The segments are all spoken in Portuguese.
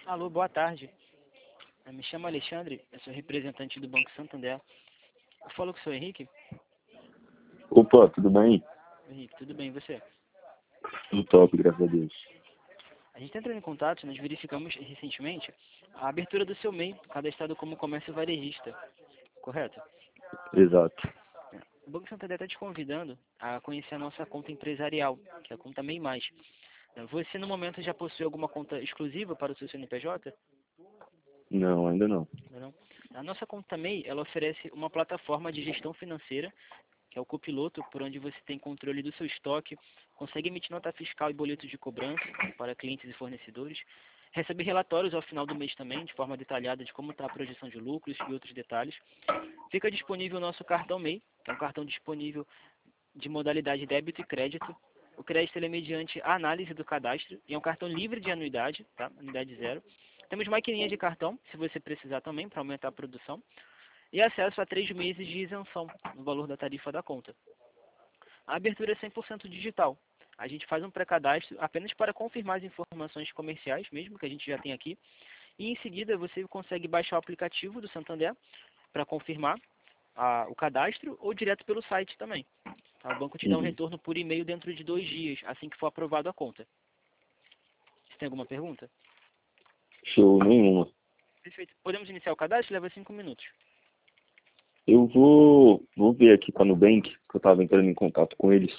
Alô, boa tarde. Eu me chamo Alexandre, eu sou representante do Banco Santander. Eu falo com o senhor Henrique. Opa, tudo bem? Henrique, tudo bem, e você? Tudo top, graças a Deus. A gente está entrando em contato, nós verificamos recentemente a abertura do seu MEI, cadastrado como comércio varejista, correto? Exato. O Banco Santander está te convidando a conhecer a nossa conta empresarial, que é a conta MEI+. Você, no momento, já possui alguma conta exclusiva para o seu CNPJ? Não, ainda não. Não? A nossa conta MEI, ela oferece uma plataforma de gestão financeira, que é o Copiloto, por onde você tem controle do seu estoque, consegue emitir nota fiscal e boletos de cobrança para clientes e fornecedores, recebe relatórios ao final do mês também, de forma detalhada de como está a projeção de lucros e outros detalhes. Fica disponível o nosso cartão MEI, que é um cartão disponível de modalidade débito e crédito. O crédito ele é mediante a análise do cadastro e é um cartão livre de anuidade, tá? Anuidade zero. Temos maquininha de cartão, se você precisar também, para aumentar a produção. E acesso a 3 meses de isenção no valor da tarifa da conta. A abertura é 100% digital. A gente faz um pré-cadastro apenas para confirmar as informações comerciais, mesmo que a gente já tem aqui. E em seguida você consegue baixar o aplicativo do Santander para confirmar o cadastro ou direto pelo site também. O banco te dá um Uhum. retorno por e-mail dentro de 2 dias, assim que for aprovado a conta. Você tem alguma pergunta? Show nenhuma. Perfeito. Podemos iniciar o cadastro? Leva 5 minutos. Eu vou ver aqui com a Nubank, que eu estava entrando em contato com eles.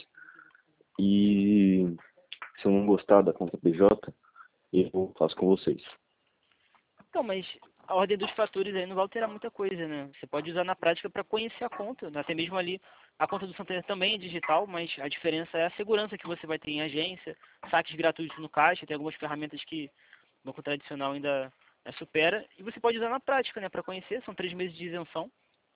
E se eu não gostar da conta PJ, eu faço com vocês. Então, mas a ordem dos fatores aí não vai alterar muita coisa, né? Você pode usar na prática para conhecer a conta, né? Até mesmo ali, a conta do Santander também é digital, mas a diferença é a segurança que você vai ter em agência, saques gratuitos no caixa, tem algumas ferramentas que o banco tradicional ainda supera, e você pode usar na prática, né? Para conhecer, são 3 meses de isenção.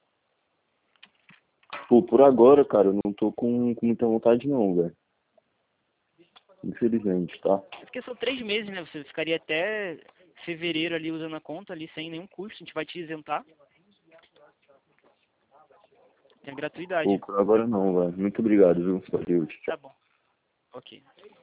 Pô, por agora, cara, eu não tô com muita vontade não, velho. Infelizmente, tá? Porque são 3 meses, né? Você ficaria até fevereiro ali usando a conta ali sem nenhum custo, a gente vai te isentar. Tem a Pô, gratuidade. por agora não, velho. Muito obrigado, viu? Valeu, tchau. Tá bom. Ok.